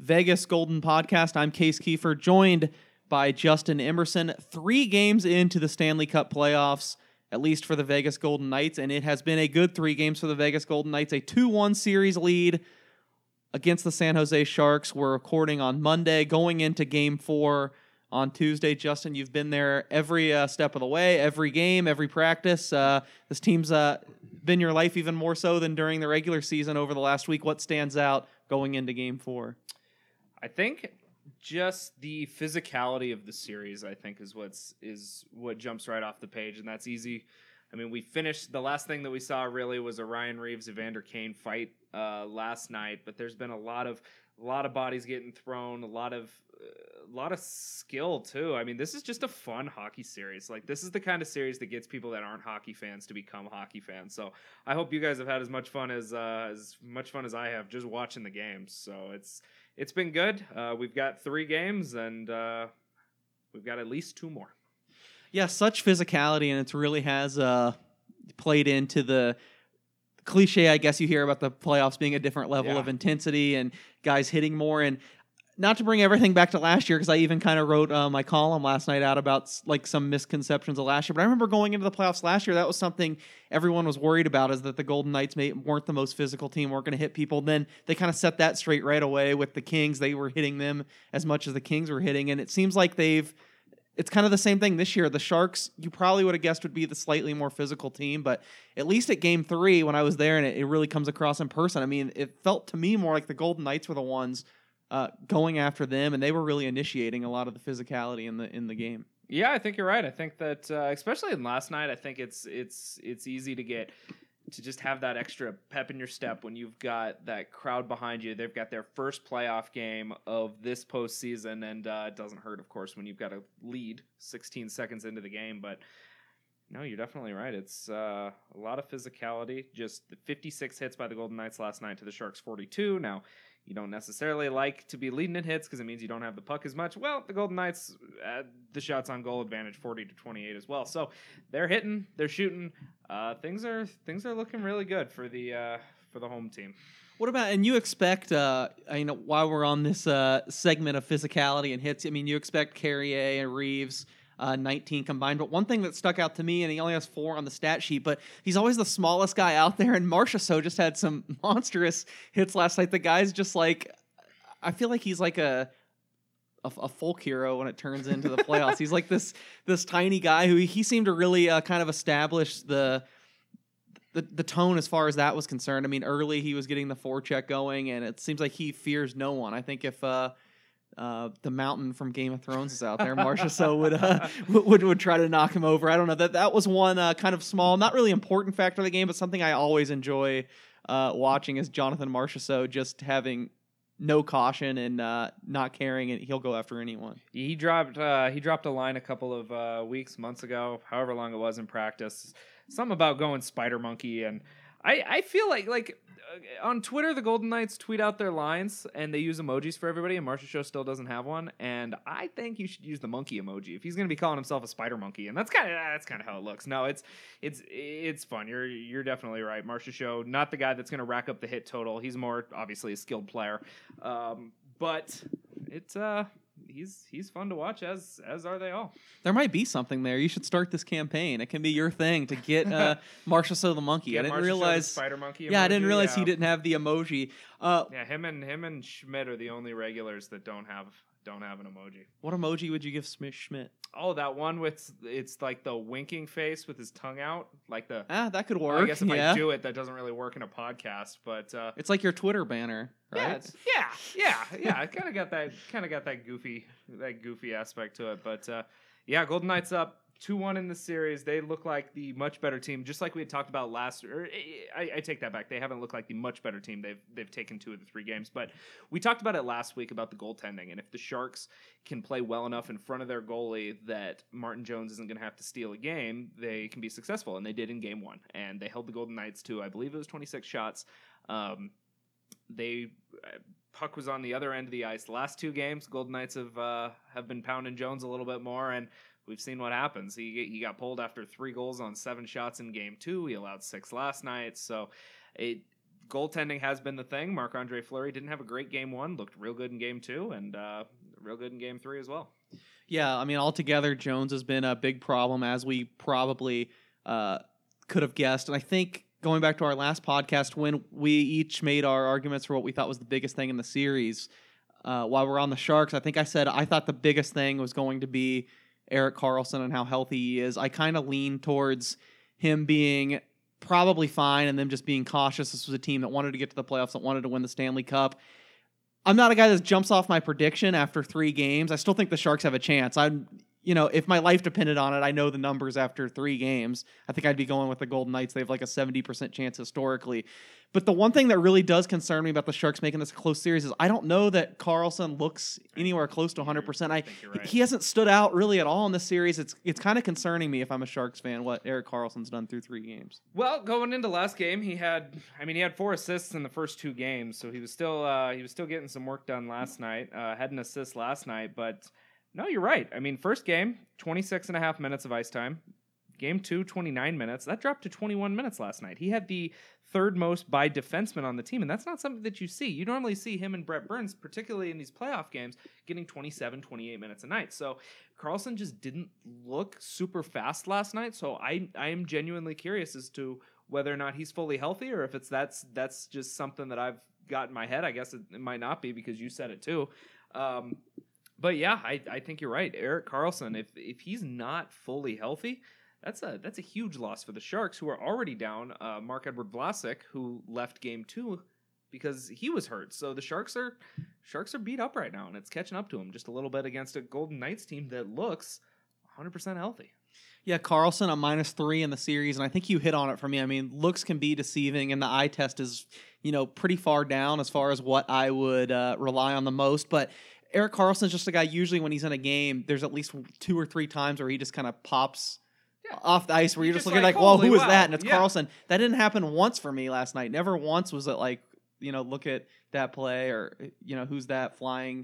Vegas Golden Podcast. I'm Case Kiefer, joined by Justin Emerson. 3 games into the Stanley Cup playoffs, at least for the Vegas Golden Knights, and it has been a good 3 games for the Vegas Golden Knights. A 2-1 series lead against the San Jose Sharks. We're recording on Monday, going into Game 4 on Tuesday. Justin, you've been there every step of the way, every game, every practice. This team's been your life even more so than during the regular season over the last week. What stands out going into Game 4? I think just the physicality of the series, I think, is what jumps right off the page, and that's easy. I mean, we finished, the last thing that we saw really was a Ryan Reeves Evander Kane fight last night, but there's been a lot of bodies getting thrown, a lot of skill too. I mean, this is just a fun hockey series. Like, this is the kind of series that gets people that aren't hockey fans to become hockey fans. So I hope you guys have had as much fun as I have just watching the games. So it's been good. We've got 3 games, and we've got at least 2 more. Yeah, such physicality, and it really has played into the cliche, I guess, you hear about the playoffs being a different level of intensity and guys hitting more. And not to bring everything back to last year, because I even kind of wrote my column last night out about like some misconceptions of last year. But I remember going into the playoffs last year, that was something everyone was worried about, is that the Golden Knights weren't the most physical team, weren't going to hit people. Then they kind of set that straight right away with the Kings. They were hitting them as much as the Kings were hitting. And it seems like it's kind of the same thing this year. The Sharks, you probably would have guessed, would be the slightly more physical team, but at least at Game 3, when I was there, and it really comes across in person, I mean, it felt to me more like the Golden Knights were the ones going after them, and they were really initiating a lot of the physicality in the game. Yeah, I think you're right. I think that, especially in last night, I think it's easy to just have that extra pep in your step when you've got that crowd behind you. They've got their first playoff game of this postseason, and it doesn't hurt, of course, when you've got a lead 16 seconds into the game. But no, you're definitely right. It's a lot of physicality. Just the 56 hits by the Golden Knights last night to the Sharks 42. Now, you don't necessarily like to be leading in hits because it means you don't have the puck as much. Well, the Golden Knights, the shots on goal advantage 40-28 as well. So they're hitting, they're shooting. Things are looking really good for the home team. What about, and you expect, while we're on this segment of physicality and hits, I mean, you expect Carrier and Reeves 19 combined. But one thing that stuck out to me, and he only has 4 on the stat sheet, but he's always the smallest guy out there. And Marchessault just had some monstrous hits last night. The guy's just like, I feel like he's like a folk hero when it turns into the playoffs. He's like this tiny guy who he seemed to really kind of establish the tone as far as that was concerned. I mean, early he was getting the forecheck going, and it seems like he fears no one. I think if the mountain from Game of Thrones is out there, Marchessault would try to knock him over. I don't know. That was one kind of small, not really important factor of the game, but something I always enjoy watching is Jonathan Marchessault just having no caution and not caring, and he'll go after anyone. He dropped a line a couple of months ago, however long it was in practice. Something about going spider monkey, and I feel like on Twitter, the Golden Knights tweet out their lines, and they use emojis for everybody, and Marchessault still doesn't have one. And I think you should use the monkey emoji if he's going to be calling himself a spider monkey. And that's kind of how it looks. No, it's fun. You're definitely right. Marchessault, not the guy that's going to rack up the hit total. He's more obviously a skilled player, but it's he's fun to watch, as are they all. There might be something there. You should start this campaign. It can be your thing to get Marchessault the monkey. I didn't realize spider monkey emoji. Yeah, I didn't realize he didn't have the emoji. Him and Schmidt are the only regulars that don't have an emoji. What emoji would you give Schmidt? Oh, that one it's like the winking face with his tongue out, like the. That could work. I guess if I do it, that doesn't really work in a podcast, but it's like your Twitter banner, right? Yeah. I kind of got that goofy aspect to it, but Golden Knights up 2-1 in the series. They look like the much better team, just like we had talked about last. I take that back. They haven't looked like the much better team. They've taken 2 of the 3 games, but we talked about it last week about the goaltending, and if the Sharks can play well enough in front of their goalie that Martin Jones isn't going to have to steal a game, they can be successful, and they did in Game 1, and they held the Golden Knights to, I believe it was 26 shots. Puck was on the other end of the ice. The last 2 games, Golden Knights have been pounding Jones a little bit more, and we've seen what happens. He got pulled after 3 goals on 7 shots in Game 2. He allowed 6 last night. So goaltending has been the thing. Marc-Andre Fleury didn't have a great game 1, looked real good in game 2, and real good in game 3 as well. Yeah, I mean, altogether, Jones has been a big problem, as we probably could have guessed. And I think going back to our last podcast, when we each made our arguments for what we thought was the biggest thing in the series, while we're on the Sharks, I think I said I thought the biggest thing was going to be Erik Karlsson and how healthy he is. I kind of lean towards him being probably fine and them just being cautious. This was a team that wanted to get to the playoffs, that wanted to win the Stanley Cup. I'm not a guy that jumps off my prediction after 3 games. I still think the Sharks have a chance. If my life depended on it, I know the numbers after 3 games. I think I'd be going with the Golden Knights. They have like a 70% chance historically. But the one thing that really does concern me about the Sharks making this a close series is I don't know that Karlsson looks anywhere close to 100%. I think you're right. He hasn't stood out really at all in this series. It's kind of concerning me if I'm a Sharks fan what Erik Karlsson's done through 3 games. Well, going into last game, he had 4 assists in the first 2 games, so he was still getting some work done last night. Had an assist last night, but no, you're right. I mean, first game, 26 and a half minutes of ice time. Game 2, 29 minutes. That dropped to 21 minutes last night. He had the 3rd most by defenseman on the team, and that's not something that you see. You normally see him and Brent Burns, particularly in these playoff games, getting 27, 28 minutes a night. So Karlsson just didn't look super fast last night, so I am genuinely curious as to whether or not he's fully healthy or if that's just something that I've got in my head. I guess it might not be because you said it too. But yeah, I think you're right. Erik Karlsson, if he's not fully healthy, that's a huge loss for the Sharks, who are already down Marc-Edouard Vlasic, who left game 2 because he was hurt. So the Sharks are beat up right now, and it's catching up to them just a little bit against a Golden Knights team that looks 100% healthy. Yeah, Karlsson a -3 in the series, and I think you hit on it for me. I mean, looks can be deceiving, and the eye test is, pretty far down as far as what I would rely on the most. But Erik Karlsson is just a guy, usually when he's in a game, there's at least 2 or 3 times where he just kind of pops off the ice where you're just looking like, whoa, who is that? And it's Karlsson. That didn't happen once for me last night. Never once was it like, look at that play or, who's that flying,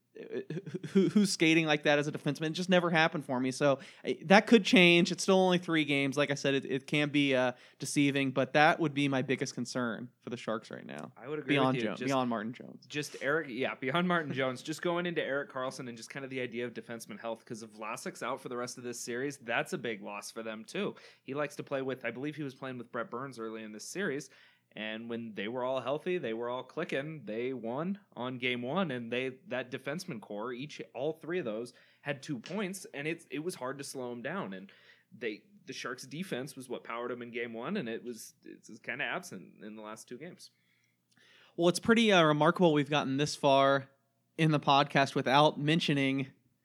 who's skating like that as a defenseman. It just never happened for me. So that could change. It's still only 3 games. Like I said, it can be deceiving, but that would be my biggest concern for the Sharks right now. I would agree beyond with you. Beyond Martin Jones. Beyond Martin Jones. Just going into Erik Karlsson and just kind of the idea of defenseman health, because if Vlasic's out for the rest of this series, that's a big loss for them too. He likes to play with, I believe he was playing with Brent Burns early in this series. And when they were all healthy, they were all clicking. They won on game 1, and that defenseman core, all 3 of those had 2 points, and it was hard to slow them down. And the Sharks' defense was what powered them in game 1, and it's kind of absent in the last 2 games. Well, it's pretty remarkable we've gotten this far in the podcast without mentioning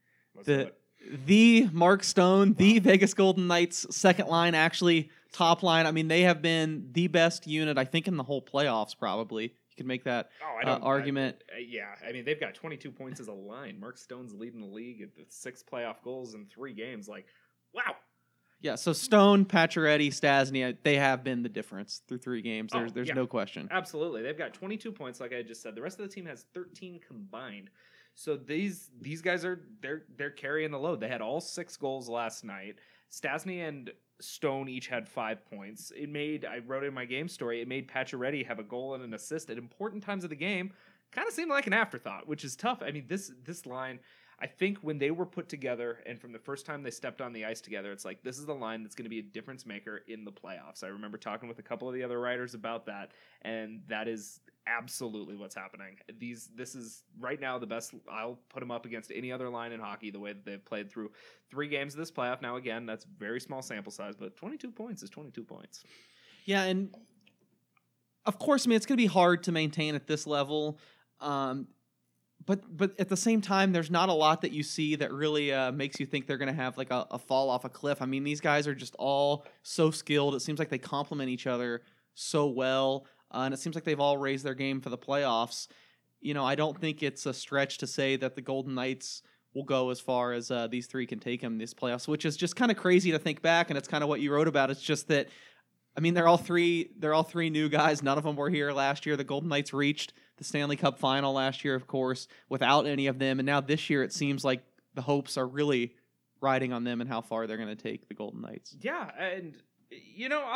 the Mark Stone, the Vegas Golden Knights second line, actually top line. I mean, they have been the best unit, I think, in the whole playoffs, probably. You could make that argument. I mean, they've got 22 points as a line. Mark Stone's leading the league with 6 playoff goals in 3 games. Like, wow. Yeah, so Stone, Pacioretty, Stastny, they have been the difference through 3 games. There's no question. Absolutely. They've got 22 points, like I just said. The rest of the team has 13 combined. So these guys they're carrying the load. They had all 6 goals last night. Stastny and Stone each had 5 points. I wrote in my game story, it made Pacioretty have a goal and an assist at important times of the game. Kind of seemed like an afterthought, which is tough. I mean, this line, I think when they were put together and from the first time they stepped on the ice together, it's like, this is the line that's going to be a difference maker in the playoffs. I remember talking with a couple of the other writers about that, and that is absolutely what's happening. This is right now the best. I'll put them up against any other line in hockey, the way that they've played through 3 games of this playoff. Now, again, that's very small sample size, but 22 points is 22 points. Yeah, and of course, I mean, it's going to be hard to maintain at this level. But at the same time, there's not a lot that you see that really makes you think they're going to have like a fall off a cliff. I mean, these guys are just all so skilled. It seems like they complement each other so well, and it seems like they've all raised their game for the playoffs. I don't think it's a stretch to say that the Golden Knights will go as far as these 3 can take them this playoffs, which is just kind of crazy to think back, and it's kind of what you wrote about. It's just that, I mean, they're all three new guys. None of them were here last year. The Golden Knights reached the Stanley Cup final last year, of course, without any of them. And now this year, it seems like the hopes are really riding on them and how far they're going to take the Golden Knights. Yeah, and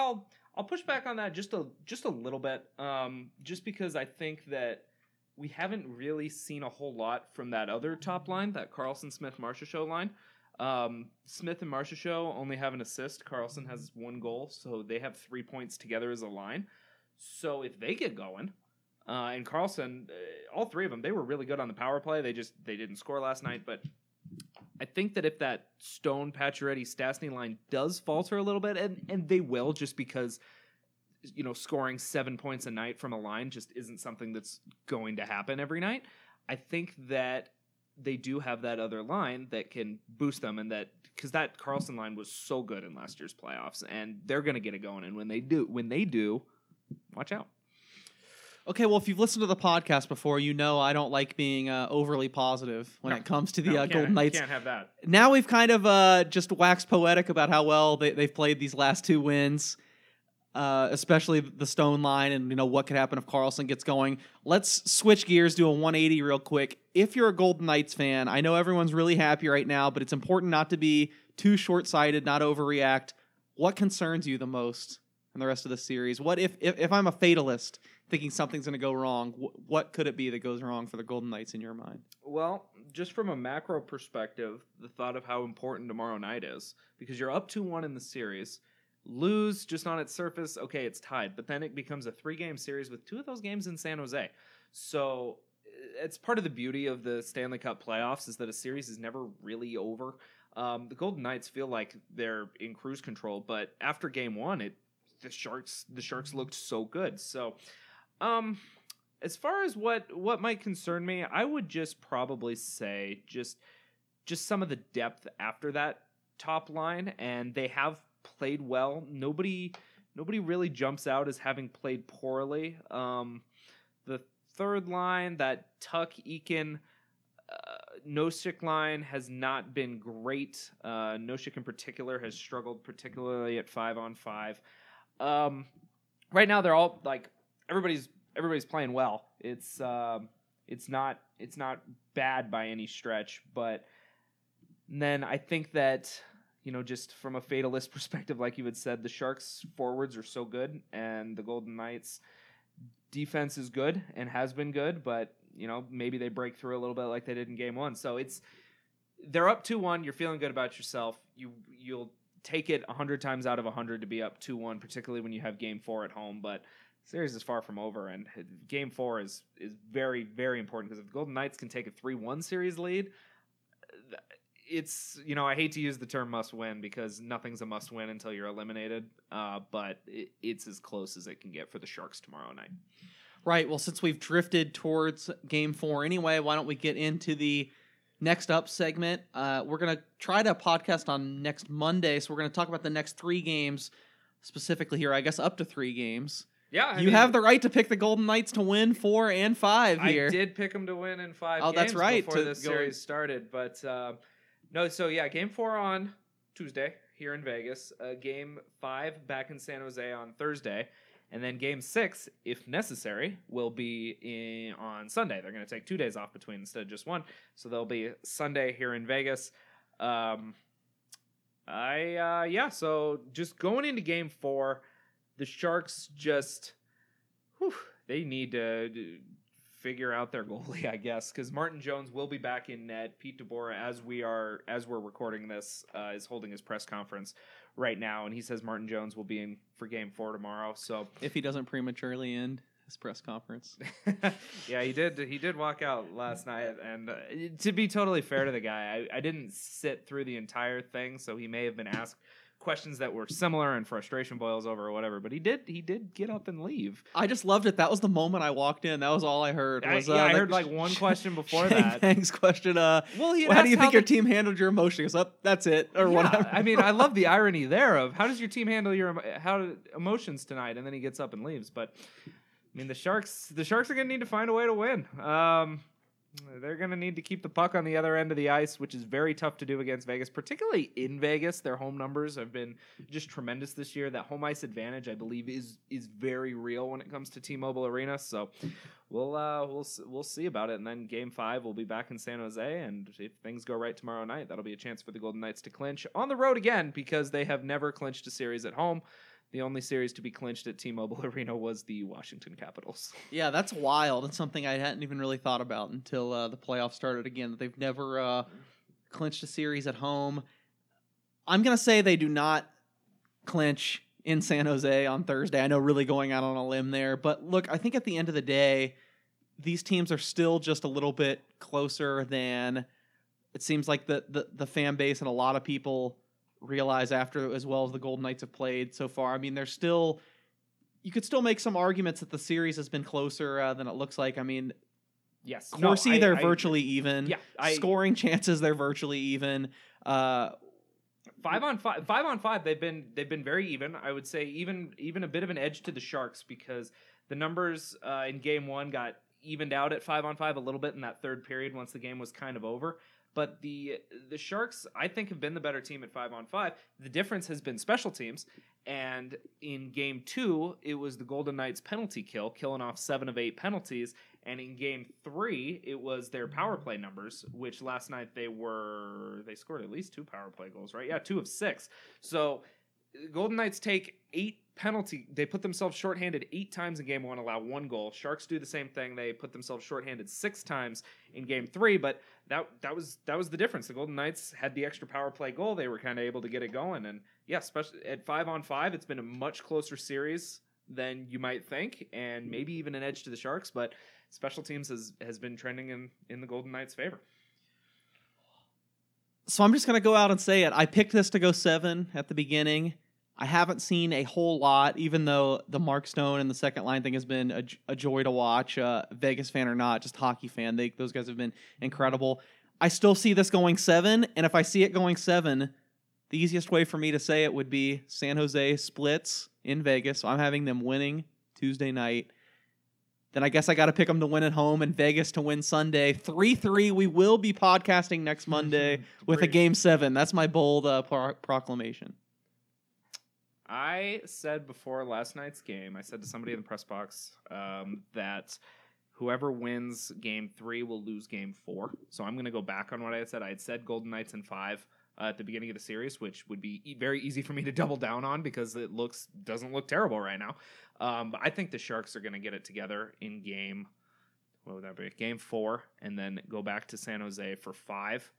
I'll push back on that just a little bit, just because I think that we haven't really seen a whole lot from that other top line, that Carlson, Smith, Marcia Show line. Smith and Marcia Show only have an assist. Carlson has 1 goal, so they have 3 points together as a line. So if they get going, and Carlson, all 3 of them, they were really good on the power play. They didn't score last night, but I think that if that Stone, Pacioretty, Stastny line does falter a little bit, and they will, just because scoring 7 points a night from a line just isn't something that's going to happen every night. I think that they do have that other line that can boost them, and that because that Carlson line was so good in last year's playoffs, and they're going to get it going. And when they do, watch out. Okay, well, if you've listened to the podcast before, you know I don't like being overly positive when it comes to the Golden Knights. Can't have that. Now we've kind of just waxed poetic about how well they've played these last 2 wins. Especially the Stone line, and what could happen if Carlson gets going. Let's switch gears, do a 180 real quick. If you're a Golden Knights fan, I know everyone's really happy right now, but it's important not to be too short-sighted, not overreact. What concerns you the most in the rest of the series? What if I'm a fatalist thinking something's going to go wrong, what could it be that goes wrong for the Golden Knights in your mind? Well, just from a macro perspective, the thought of how important tomorrow night is, because you're up 2-1 in the series. Lose just on its surface, okay, it's tied, but then it becomes a 3-game series with 2 of those games in San Jose. So it's part of the beauty of the Stanley Cup playoffs is that a series is never really over. The Golden Knights feel like they're in cruise control, but after game 1, the Sharks looked so good. So as far as what might concern me, I would just probably say just some of the depth after that top line, and they have played well. Nobody really jumps out as having played poorly. The third line, that Tuch, Eakin, Nosek line has not been great. Nosek in particular has struggled, particularly at 5-on-5. Right now they're all like everybody's playing well. It's not bad by any stretch, but then I think that just from a fatalist perspective, like you had said, the Sharks forwards are so good, and the Golden Knights defense is good and has been good, but maybe they break through a little bit like they did in game 1. So they're up 2-1. You're feeling good about yourself. You'll take it 100 times out of 100 to be up 2-1, particularly when you have game 4 at home. But the series is far from over, and game 4 is very, very important, because if the Golden Knights can take a 3-1 series lead, it's, I hate to use the term must win, because nothing's a must win until you're eliminated. But it's as close as it can get for the Sharks tomorrow night. Right. Well, since we've drifted towards game 4 anyway, why don't we get into the next up segment? We're going to try to podcast on next Monday. So we're going to talk about the next 3 games specifically here, I guess up to 3 games. Yeah, I you mean, have the right to pick the Golden Knights to win 4 and 5 here. I did pick them to win in 5 games that's right, before this series started. But no, so yeah, game 4 on Tuesday here in Vegas. Game 5 back in San Jose on Thursday. And then game 6, if necessary, will be on Sunday. They're going to take 2 days off between instead of just 1. So they'll be Sunday here in Vegas. So just going into game 4, the Sharks they need to figure out their goalie, I guess, because Martin Jones will be back in net. Pete DeBoer, as we're recording this, is holding his press conference right now, and he says Martin Jones will be in for game 4 tomorrow. So if he doesn't prematurely end his press conference. Yeah, he did walk out last night, and to be totally fair to the guy, I didn't sit through the entire thing, so he may have been asked questions that were similar and frustration boils over or whatever, but he did get up and leave. I just loved it. That was the moment I walked in. That was all I heard. I heard like one question before that. Thanks question. Well, how do you think your team handled your emotions? That's it, or whatever. I mean, I love the irony there of how does your team handle your emotions tonight, and then he gets up and leaves. But I mean, the Sharks are going to need to find a way to win. They're going to need to keep the puck on the other end of the ice, which is very tough to do against Vegas, particularly in Vegas. Their home numbers have been just tremendous this year. That home ice advantage, I believe, is very real when it comes to T-Mobile Arena. So we'll see about it. And then Game 5 will be back in San Jose, and if things go right tomorrow night, that'll be a chance for the Golden Knights to clinch on the road again, because they have never clinched a series at home. The only series to be clinched at T-Mobile Arena was the Washington Capitals. Yeah, that's wild. It's something I hadn't even really thought about until the playoffs started again. They've never clinched a series at home. I'm going to say they do not clinch in San Jose on Thursday. I know, really going out on a limb there. But look, I think at the end of the day, these teams are still just a little bit closer than it seems like the fan base and a lot of people realize after, as well as the Golden Knights have played so far. I mean, there's still, you could still make some arguments that the series has been closer than it looks like. I mean, Yes. Corsi, they're virtually even. Yeah. Scoring chances, they're virtually even. 5-on-5, they've been very even. I would say even a bit of an edge to the Sharks, because the numbers in game 1 got evened out at 5-on-5 a little bit in that third period once the game was kind of over. But the Sharks, I think, have been the better team at 5-on-5. The difference has been special teams. And in game 2, it was the Golden Knights penalty kill, killing off 7 of 8 penalties. And in game 3, it was their power play numbers, which last night they scored at least 2 power play goals, right? Yeah, 2 of 6. So Golden Knights take 8 penalty. They put themselves shorthanded 8 times in game 1, allow 1 goal. Sharks do the same thing. They put themselves shorthanded 6 times in game 3, but that was the difference. The Golden Knights had the extra power play goal. They were kind of able to get it going. And yeah, especially at 5-on-5, it's been a much closer series than you might think, and maybe even an edge to the Sharks, but special teams has been trending in the Golden Knights' favor. So I'm just going to go out and say it. I picked this to go 7 at the beginning. I haven't seen a whole lot, even though the Mark Stone and the second line thing has been a joy to watch. Vegas fan or not, just hockey fan. Those guys have been incredible. I still see this going 7, and if I see it going 7, the easiest way for me to say it would be San Jose splits in Vegas. So I'm having them winning Tuesday night. Then I guess I got to pick them to win at home and Vegas to win Sunday. 3-3. We will be podcasting next Monday with a Game 7. That's my bold proclamation. I said before last night's game, I said to somebody in the press box that whoever wins Game 3 will lose Game 4. So I'm going to go back on what I had said. I had said Golden Knights in 5 at the beginning of the series, which would be very easy for me to double down on because it doesn't look terrible right now. But I think the Sharks are going to get it together in Game 4, and then go back to San Jose for 5.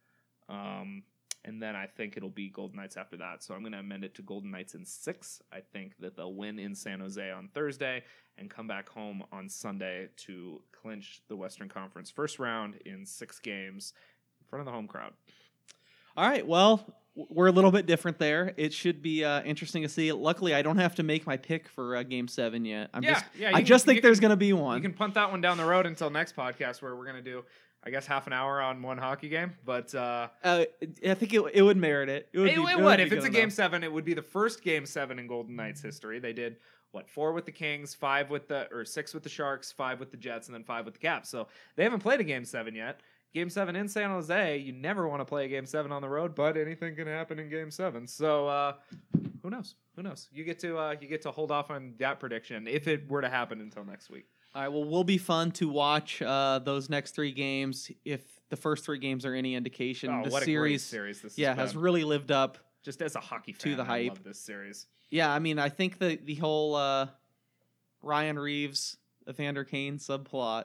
And then I think it'll be Golden Knights after that. So I'm going to amend it to Golden Knights in 6. I think that they'll win in San Jose on Thursday and come back home on Sunday to clinch the Western Conference first round in 6 games in front of the home crowd. All right, well, we're a little bit different there. It should be interesting to see. Luckily, I don't have to make my pick for Game 7 yet. I just think there's going to be one. You can punt that one down the road until next podcast where we're going to do, I guess, half an hour on one hockey game. But I think it would merit it. It would. If it's a Game 7, it would be the first Game 7 in Golden Knights history. They did, 4 with the Kings, 6 with the Sharks, 5 with the Jets, and then 5 with the Caps. So they haven't played a Game 7 yet. Game 7 in San Jose, you never want to play a Game 7 on the road, but anything can happen in Game 7. So who knows? You get to hold off on that prediction if it were to happen until next week. All right, well, will be fun to watch those next 3 games. If the first 3 games are any indication, what a great series this has really lived up. Just as a hockey fan, to the hype. I love this series. Yeah, I mean, I think the whole Ryan Reeves, Evander Kane subplot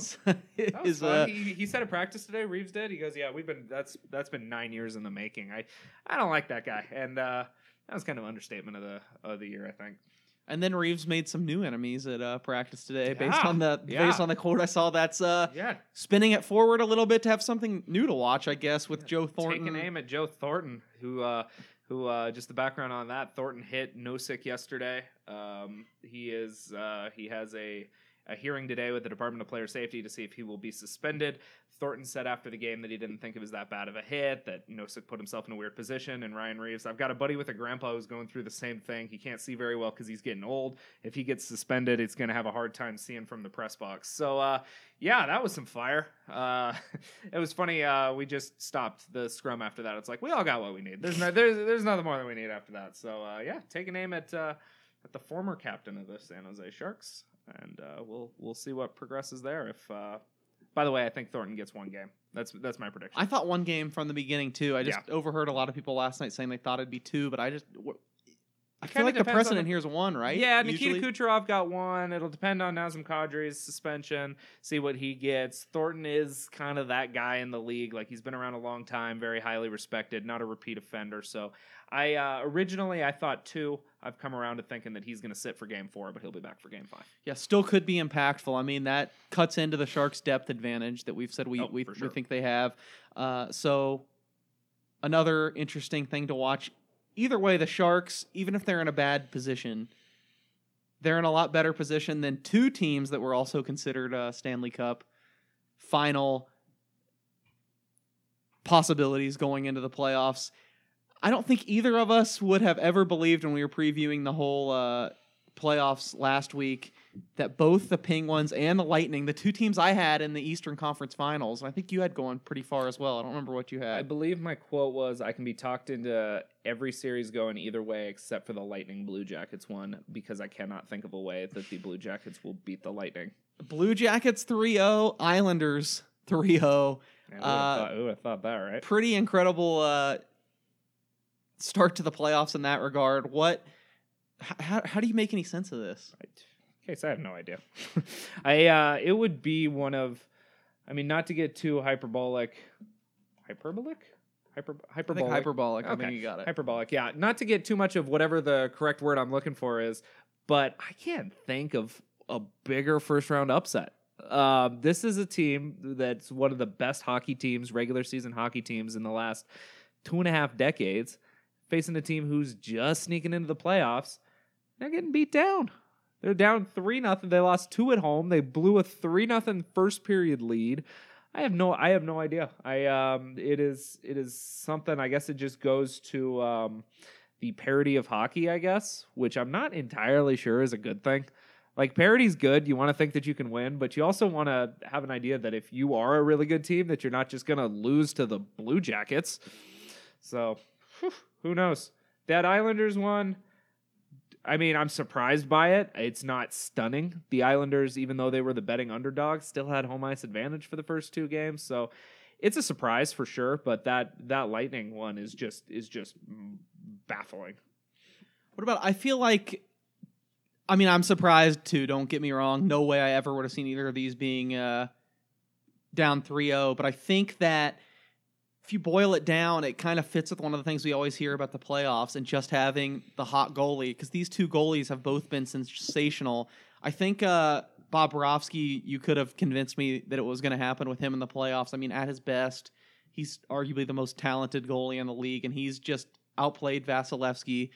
was fun. He said at practice today, Reeves did. He goes, "Yeah, that's been 9 years in the making. I don't like that guy," and that was kind of an understatement of the year, I think. And then Reeves made some new enemies at practice today, based on the quote I saw. That's spinning it forward a little bit to have something new to watch, I guess, with Joe Thornton. Take an aim at Joe Thornton, who just the background on that. Thornton hit Nosek yesterday. He has a hearing today with the Department of Player Safety to see if he will be suspended. Thornton said after the game that he didn't think it was that bad of a hit, that Nosek put himself in a weird position, and Ryan Reeves, I've got a buddy with a grandpa who's going through the same thing. He can't see very well because he's getting old. If he gets suspended, he's going to have a hard time seeing from the press box. So, that was some fire. It was funny. We just stopped the scrum after that. It's like, we all got what we need. There's nothing more than we need after that. So, take an aim at the former captain of the San Jose Sharks. And we'll see what progresses there. If by the way, I think Thornton gets 1 game. That's my prediction. I thought 1 game from the beginning too. I just overheard a lot of people last night saying they thought it'd be 2, but I I feel like the depends on precedent here is one, right? Yeah, Nikita Usually? Kucherov got one. It'll depend on Nazem Kadri's suspension, see what he gets. Thornton is kind of that guy in the league. Like, he's been around a long time, very highly respected, not a repeat offender. So originally I thought 2. I've come around to thinking that he's going to sit for game 4, but he'll be back for game 5. Yeah, still could be impactful. I mean, that cuts into the Sharks' depth advantage that we've said we for sure. think they have. So another interesting thing to watch. Either way, the Sharks, even if they're in a bad position, they're in a lot better position than 2 teams that were also considered Stanley Cup final possibilities going into the playoffs. I don't think either of us would have ever believed when we were previewing the whole playoffs last week that both the Penguins and the Lightning, the 2 teams I had in the Eastern Conference Finals, and I think you had going pretty far as well. I don't remember what you I had. believe my quote was, I can be talked into every series going either way except for the Lightning Blue Jackets one, because I cannot think of a way that the Blue Jackets will beat the Lightning. Blue Jackets 3-0, Islanders 3-0. Man, who would have thought that, right? Pretty incredible start to the playoffs in that regard. How do you make any sense of this? Case, I have no idea. It would be one of, I mean, not to get too hyperbolic. Hyperbolic. I think hyperbolic. Okay. I think you got it. Hyperbolic, yeah. Not to get too much of whatever the correct word I'm looking for is, but I can't think of a bigger first round upset. This is a team that's one of the best hockey teams, regular season hockey teams in the last 2.5 decades, facing a team who's just sneaking into the playoffs. They're getting beat down. They're down 3-0. They lost 2 at home. They blew a 3-0 first period lead. I have no idea. It is something. I guess it just goes to the parody of hockey, I guess, which I'm not entirely sure is a good thing. Like, parody's good. You want to think that you can win, but you also want to have an idea that if you are a really good team, that you're not just going to lose to the Blue Jackets. So, who knows? That Islanders one, I mean, I'm surprised by it. It's not stunning. The Islanders, even though they were the betting underdogs, still had home ice advantage for the first 2 games. So it's a surprise for sure. But that Lightning one is just baffling. What about? I feel like. I mean, I'm surprised too. Don't get me wrong. No way I ever would have seen either of these being down 3-0. But I think that if you boil it down, it kind of fits with one of the things we always hear about the playoffs and just having the hot goalie, because these 2 goalies have both been sensational. I think Bob Borowski, you could have convinced me that it was going to happen with him in the playoffs. I mean, at his best, he's arguably the most talented goalie in the league, and he's just outplayed Vasilevsky.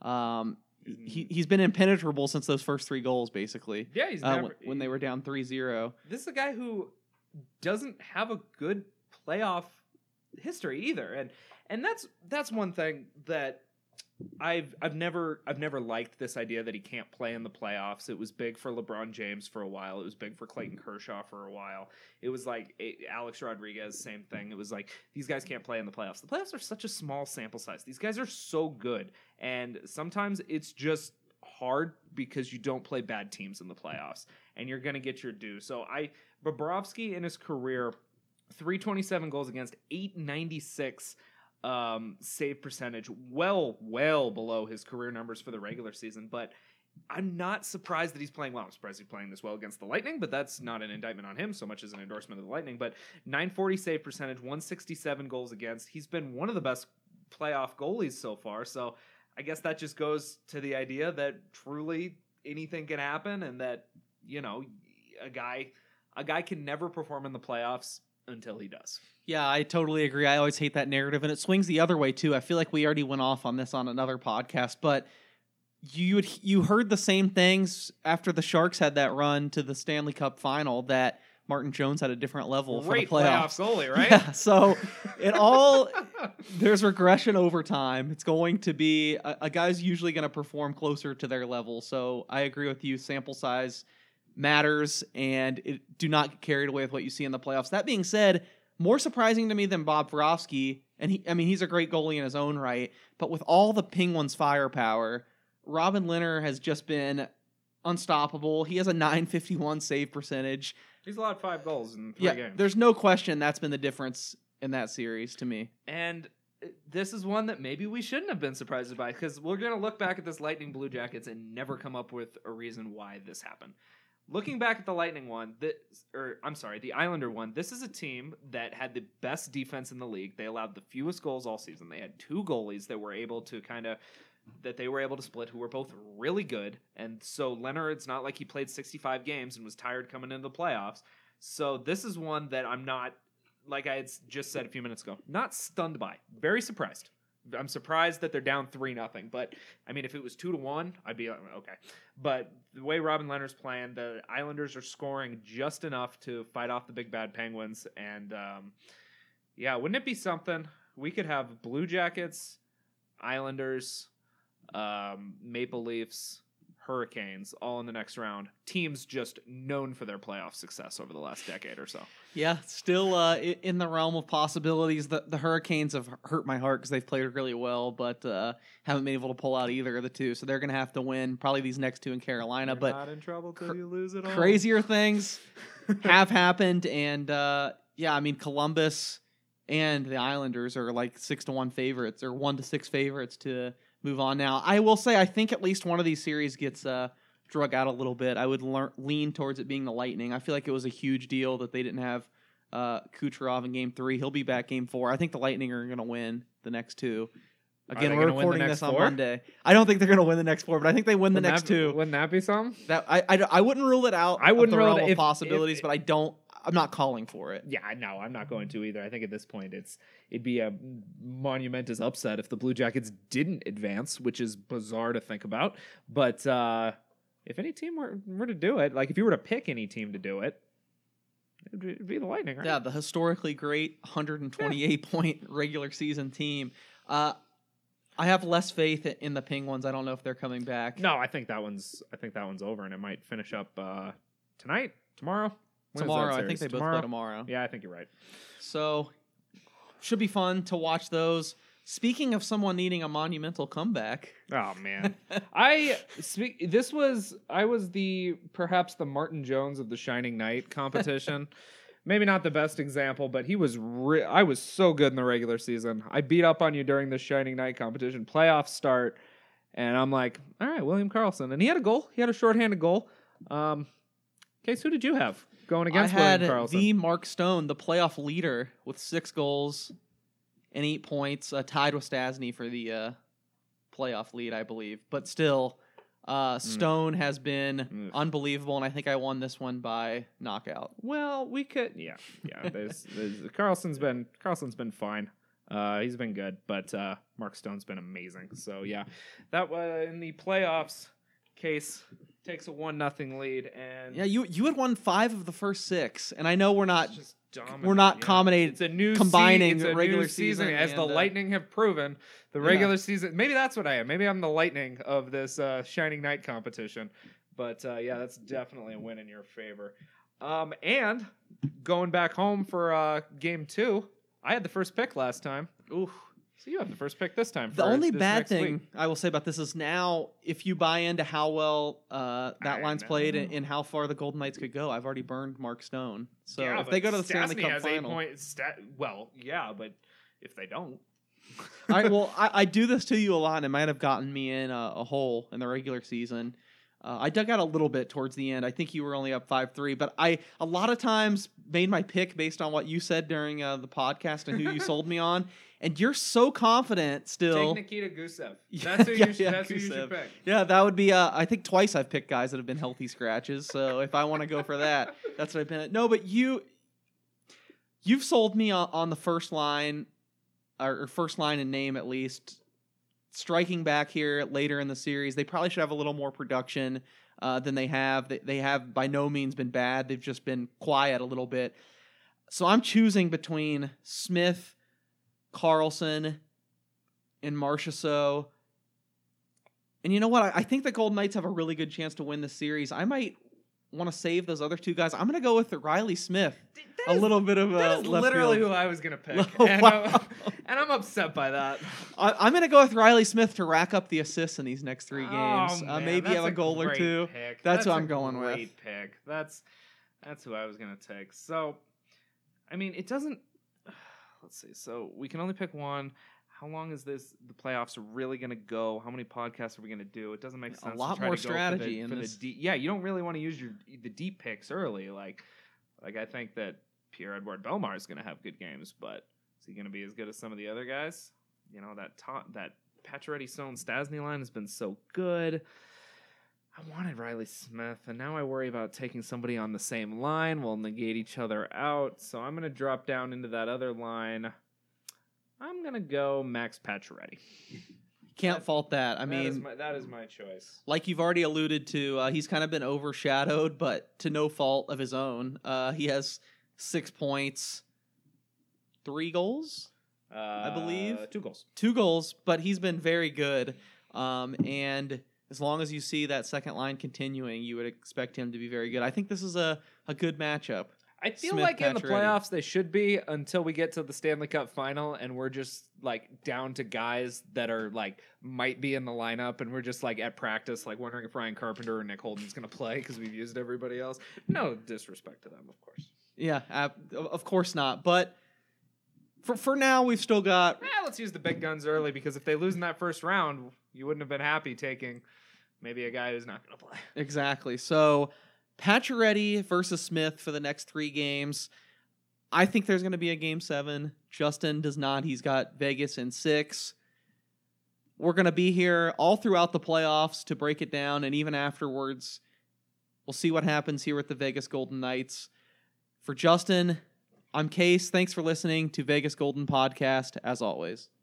He's been impenetrable since those first 3 goals, basically. Yeah, he's never, when they were down 3-0. This is a guy who doesn't have a good playoff history either, and that's one thing that I've never liked, this idea that he can't play in the playoffs. It was big for LeBron James for a while. It was big for Clayton Kershaw for a while. It was like Alex Rodriguez, same thing. It was like, these guys can't play in the playoffs. The playoffs are such a small sample size. These guys are so good, and sometimes it's just hard because you don't play bad teams in the playoffs, and you're going to get your due. So Bobrovsky in his career, 327 goals against, 896 save percentage, well below his career numbers for the regular season. But I'm not surprised that he's playing well. I'm surprised he's playing this well against the Lightning, but that's not an indictment on him so much as an endorsement of the Lightning. But 940 save percentage, 167 goals against. He's been one of the best playoff goalies so far. So I guess that just goes to the idea that truly anything can happen, and that, you know, a guy can never perform in the playoffs until he does. Yeah, I totally agree. I always hate that narrative, and it swings the other way too. I feel like we already went off on this on another podcast, but you heard the same things after the Sharks had that run to the Stanley Cup final, that Martin Jones had a different level Great for the playoffs. Goalie, right? Yeah, so there's regression over time. It's going to be a guy's usually going to perform closer to their level. So I agree with you. Sample size matters, and do not get carried away with what you see in the playoffs. That being said, more surprising to me than Bob Borowski, and he's a great goalie in his own right, but with all the Penguins' firepower, Robin Lehner has just been unstoppable. He has a .951 save percentage. He's allowed 5 goals in 3 games. There's no question that's been the difference in that series to me. And this is one that maybe we shouldn't have been surprised by, because we're going to look back at this Lightning Blue Jackets and never come up with a reason why this happened. Looking back at the Lightning one, the Islander one, this is a team that had the best defense in the league. They allowed the fewest goals all season. They had 2 goalies that were able to split, who were both really good. And so Leonard's not like he played 65 games and was tired coming into the playoffs. So this is one that I'm not, like I had just said a few minutes ago, not stunned by. Very surprised. I'm surprised that they're down 3-0. But I mean, if it was 2-1, I'd be like, okay. But the way Robin Leonard's playing, the Islanders are scoring just enough to fight off the big bad Penguins. And wouldn't it be something? We could have Blue Jackets, Islanders, Maple Leafs, Hurricanes all in the next round. Teams just known for their playoff success over the last decade or so. Yeah, still in the realm of possibilities. The Hurricanes have hurt my heart because they've played really well, but haven't been able to pull out either of the two. So they're going to have to win probably these next 2 in Carolina. You're not in trouble till you lose it all. Crazier things have happened, and Columbus and the Islanders are like 6-1 favorites or 1-6 favorites to move on. Now, I will say I think at least one of these series gets drug out a little bit. I would lean towards it being the Lightning. I feel like it was a huge deal that they didn't have Kucherov in Game 3. He'll be back Game 4. I think the Lightning are going to win the next 2. Again, we're recording this on Monday. I don't think they're going to win the next 4, but I think they win the next 2. Wouldn't that be something? That I wouldn't rule it out. I wouldn't rule it possibilities, but I'm not calling for it. Yeah, no, I'm not going to either. I think at this point it'd be a monumentous upset if the Blue Jackets didn't advance, which is bizarre to think about. But if any team were to do it, like if you were to pick any team to do it, it'd be the Lightning, right? Yeah, the historically great 128-point regular season team. I have less faith in the Penguins. I don't know if they're coming back. No, I think that one's over, and it might finish up tonight, tomorrow. Tomorrow, I think they both play tomorrow. Yeah, I think you're right. So, should be fun to watch those. Speaking of someone needing a monumental comeback. Oh man, I was perhaps the Martin Jones of the Shining Knight competition. Maybe not the best example, but he was. I was so good in the regular season. I beat up on you during the Shining Knight competition. Playoff start, and I'm like, all right, William Karlsson, and he had a goal. He had a shorthanded goal. Case, who did you have going against William Karlsson? I had the Mark Stone, the playoff leader, with 6 goals and 8 points, tied with Stastny for the playoff lead, I believe. But still, Stone has been unbelievable, and I think I won this one by knockout. Well, we could, yeah. Karlsson's been fine. He's been good, but Mark Stone's been amazing. So yeah, that was in the playoffs. Case takes a 1-0 lead, and yeah, you had won 5 of the first 6, and I know we're not combining. It's a new combining it's a regular new season, as and, the Lightning have proven. The regular season, maybe that's what I am. Maybe I'm the Lightning of this Shining Knight competition. But that's definitely a win in your favor. And going back home for Game 2, I had the first pick last time. Ooh. So you have the first pick this time. The only bad thing I will say about this is now, if you buy into how well that line's played and how far the Golden Knights could go, I've already burned Mark Stone. So if they go to the Stanley Cup final, but if they don't, all right. Well, I do this to you a lot, and it might have gotten me in a hole in the regular season. I dug out a little bit towards the end. I think you were only up 5-3, but I a lot of times made my pick based on what you said during the podcast and who you sold me on. And you're so confident still. Take Nikita Gusev. That's who you should pick. Yeah, that would be, I think twice I've picked guys that have been healthy scratches. So if I want to go for that, that's what I've been at. No, but you've sold me on the first line, or first line and name at least. Striking back here later in the series, they probably should have a little more production than they have. They have by no means been bad. They've just been quiet a little bit. So I'm choosing between Smith, Karlsson, and Marchessault. And you know what? I think the Golden Knights have a really good chance to win this series. I might want to save those other 2 guys. I'm going to go with Riley Smith. That is literally field. who I was going to pick. And I'm upset by that. I'm going to go with Riley Smith to rack up the assists in these next 3 games. Maybe have a goal or 2. That's who I'm going with. Great pick. That's who I was going to take. So, I mean, it doesn't... Let's see. So, we can only pick one. how long is the playoffs really going to go? How many podcasts are we going to do? It doesn't make sense. A lot to try more to go strategy for in the this. yeah, you don't really want to use the deep picks early. Like I think that Pierre-Edouard Bellemare is going to have good games, but is he going to be as good as some of the other guys? You know, that Pacioretty, Stone, Stasny line has been so good. I wanted Riley Smith, and now I worry about taking somebody on the same line. We'll negate each other out, so I'm going to drop down into that other line. I'm going to go Max Pacioretty. Can't fault that. I mean, that is my choice. like you've already alluded to, he's kind of been overshadowed, but to no fault of his own. He has 6 points, 3 goals, I believe. 2 goals. 2 goals, but he's been very good. And as long as you see that second line continuing, you would expect him to be very good. I think this is a good matchup. I feel Smith, like in the Pacioretty. playoffs they should be until we get to the Stanley Cup final and we're just like down to guys that are like might be in the lineup and we're just like at practice like wondering if Ryan Carpenter or Nick Holden's going to play because we've used everybody else. No disrespect to them, of course. Yeah, of course not. But for now, we've still got... Let's use the big guns early because if they lose in that first round, you wouldn't have been happy taking maybe a guy who's not going to play. Exactly. So Pacioretty versus Smith for the next 3 games. I think there's going to be a game 7. Justin does not. He's got Vegas in 6. We're going to be here all throughout the playoffs to break it down, and even afterwards, we'll see what happens here with the Vegas Golden Knights. For Justin, I'm Case. Thanks for listening to Vegas Golden Podcast, as always.